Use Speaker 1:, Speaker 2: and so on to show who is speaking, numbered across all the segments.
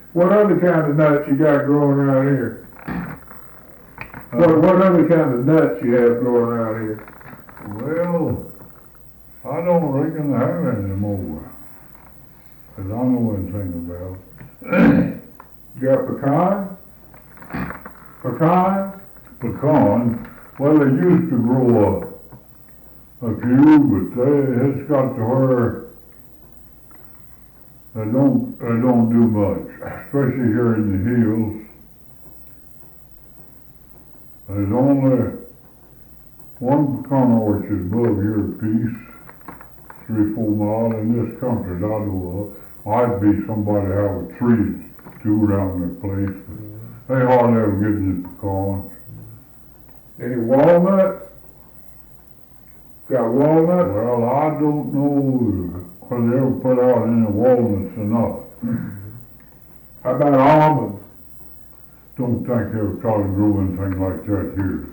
Speaker 1: What other kind of nuts you got growing around here? What other kind of nuts you have growing around here?
Speaker 2: Well, I don't reckon I have any more. 'Cause I know anything about it.
Speaker 1: You got pecans? Pecans?
Speaker 2: Pecan, well, they used to grow a few, but it's got to where they don't do much, especially here in the hills. There's only one pecan orchard above here apiece, 3-4 miles in this country that I know of. Might be somebody have a tree or two around their place, but they hardly ever get any pecans.
Speaker 1: Any walnuts? Got walnuts?
Speaker 2: Well, I don't know whether they ever put out any walnuts or not.
Speaker 1: How about almonds?
Speaker 2: Don't think they ever try to grow anything like that here.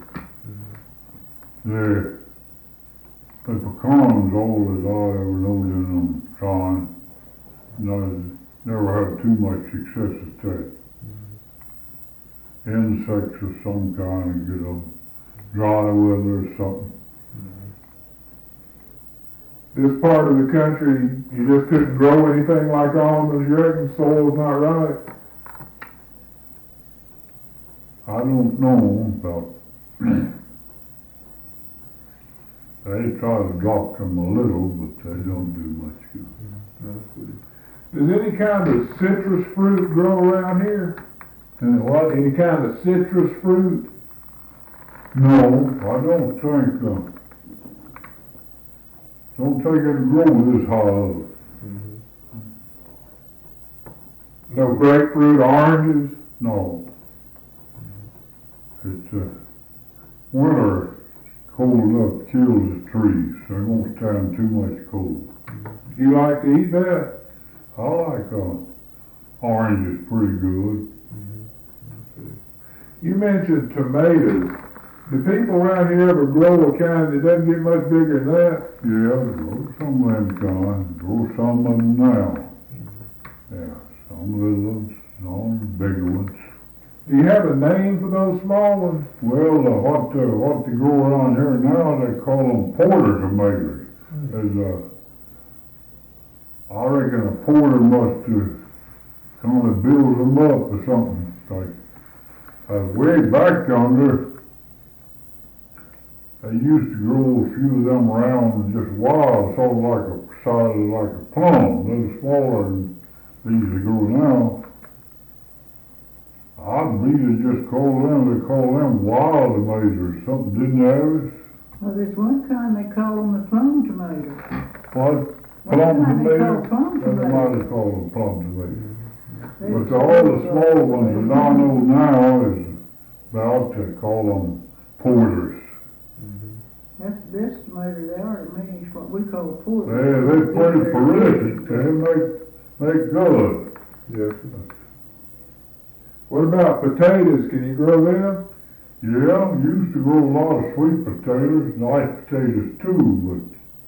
Speaker 2: The pecans, all that I ever knowed in them trying, never had too much success at that. Insects of some kind, get them dry weather or something.
Speaker 1: This part of the country, you just couldn't grow anything like almonds, you reckon? Soil's not right?
Speaker 2: I don't know about, they try to drop them a little, but they don't do much good.
Speaker 1: Does any kind of citrus fruit grow around here?
Speaker 2: And what?
Speaker 1: Any kind of citrus fruit?
Speaker 2: No, I don't think, don't think it'll grow this high.
Speaker 1: No grapefruit, oranges?
Speaker 2: No. It's, winter cold enough kills the trees. They won't stand too much cold.
Speaker 1: Do you like to eat that?
Speaker 2: I like, oranges pretty good.
Speaker 1: You mentioned tomatoes. Do people around here ever grow a kind that doesn't get much bigger than that?
Speaker 2: Yeah, grow some of them kind, grow some of them now. Yeah, some little ones, some bigger ones.
Speaker 1: Do you have a name for those small ones?
Speaker 2: Well, what they grow around here now, they call them porter tomatoes. I reckon a porter must kind of build them up or something. Like, way back yonder, they used to grow a few of them around just wild, sort of like a size of like a plum, a little smaller than these that grow now. I believe they just call them wild tomatoes or something, didn't they?
Speaker 3: Well, there's one kind they call them the plum tomatoes.
Speaker 2: What?
Speaker 3: One
Speaker 2: Plum
Speaker 3: kind they call
Speaker 2: tomatoes?
Speaker 3: plum
Speaker 2: They might
Speaker 3: tomatoes.
Speaker 2: have called them plum tomatoes.
Speaker 3: There's
Speaker 2: But all the small ones that I know now is about to call them porters.
Speaker 3: That's the best tomato they are to me, is what we call porter.
Speaker 2: They're pretty prolific, they make good.
Speaker 1: Yes. What about potatoes? Can you grow them?
Speaker 2: Yeah, used to grow a lot of sweet potatoes, nice potatoes too,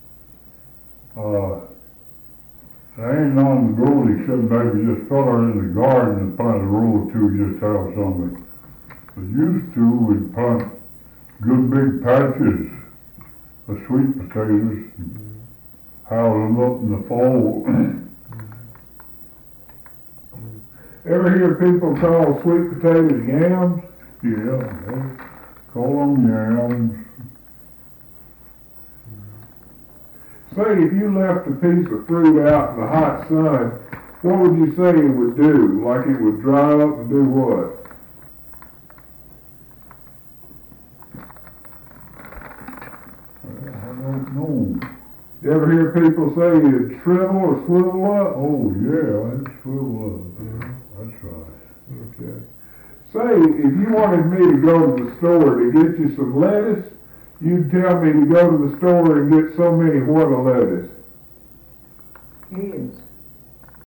Speaker 2: but, they ain't none grown except maybe just fella in the garden and plant a row or two just to have something. But used to, we'd plant good big patches of sweet potatoes and house them up in the fall.
Speaker 1: Ever hear people call sweet potatoes yams?
Speaker 2: Yeah, they call them yams.
Speaker 1: Say, if you left a piece of fruit out in the hot sun, what would you say it would do? Like it would dry up and do what?
Speaker 2: I don't know.
Speaker 1: You ever hear people say it'd shrivel or swivel up?
Speaker 2: Oh, yeah, it's swivel up. That's right.
Speaker 1: Okay. Say, if you wanted me to go to the store to get you some lettuce, you'd tell me to go to the store and get so many what of lettuce?
Speaker 3: Heads.